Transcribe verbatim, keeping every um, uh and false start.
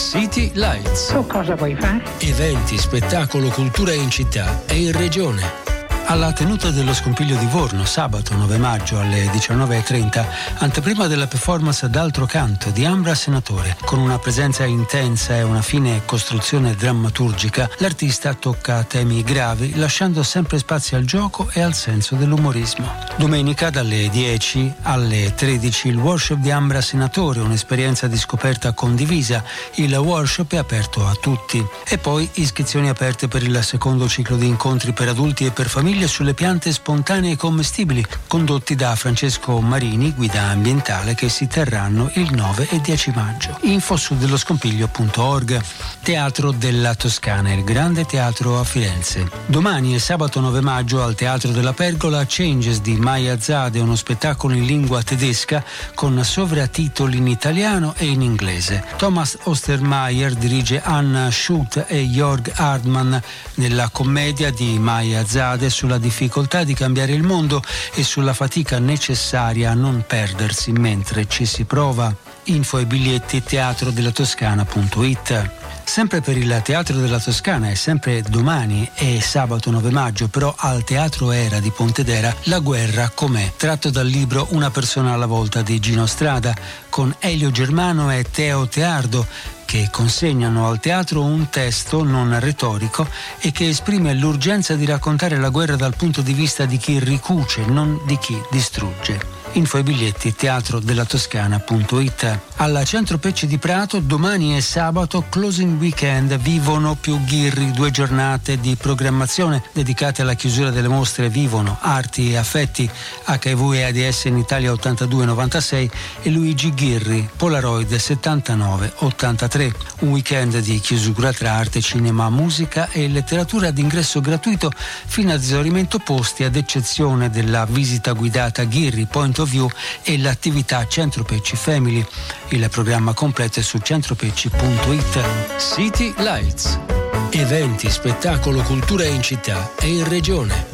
City Lights. Tu cosa vuoi fare? Eventi, spettacolo, cultura in città e in regione. Alla tenuta dello Scompiglio di Vorno, sabato nove maggio alle diciannove e trenta, anteprima della performance D'altro canto di Ambra Senatore. Con una presenza intensa e una fine costruzione drammaturgica, l'artista tocca temi gravi, lasciando sempre spazio al gioco e al senso dell'umorismo. Domenica dalle dieci alle tredici il workshop di Ambra Senatore, un'esperienza di scoperta condivisa. Il workshop è aperto a tutti. E poi iscrizioni aperte per il secondo ciclo di incontri per adulti e per famiglie sulle piante spontanee commestibili, condotti da Francesco Marini, guida ambientale, che si terranno il nove e dieci maggio. Info su delloscompiglio punto org. Teatro della Toscana, il Grande Teatro a Firenze. Domani e sabato nove maggio al Teatro della Pergola Changes di Maya Zade, uno spettacolo in lingua tedesca con sovratitoli in italiano e in inglese. Thomas Ostermeier dirige Anna Schutt e Jörg Hardmann nella commedia di Maya Zade sulla difficoltà di cambiare il mondo e sulla fatica necessaria a non perdersi mentre ci si prova. Info e biglietti teatro della toscana punto it. Sempre per il Teatro della Toscana e sempre domani e sabato nove maggio, però al Teatro Era di Pontedera, La guerra com'è, tratto dal libro Una persona alla volta di Gino Strada, con Elio Germano e Teo Teardo, che consegnano al teatro un testo non retorico e che esprime l'urgenza di raccontare la guerra dal punto di vista di chi ricuce, non di chi distrugge. Info e biglietti teatro della toscana punto it. Alla Centro Pecci di Prato domani e sabato Closing Weekend Vivono più Ghirri, due giornate di programmazione dedicate alla chiusura delle mostre Vivono, Arti e Affetti, acca i vu e AIDS in Italia ottantadue novantasei e Luigi Ghirri, Polaroid settantanove ottantatré. Un weekend di chiusura tra arte, cinema, musica e letteratura ad ingresso gratuito fino ad esaurimento posti, ad eccezione della visita guidata Ghirri Point of View e l'attività Centro Pecci Family. Il programma completo è su centropecci punto it. City Lights. Eventi, spettacolo, cultura in città e in regione.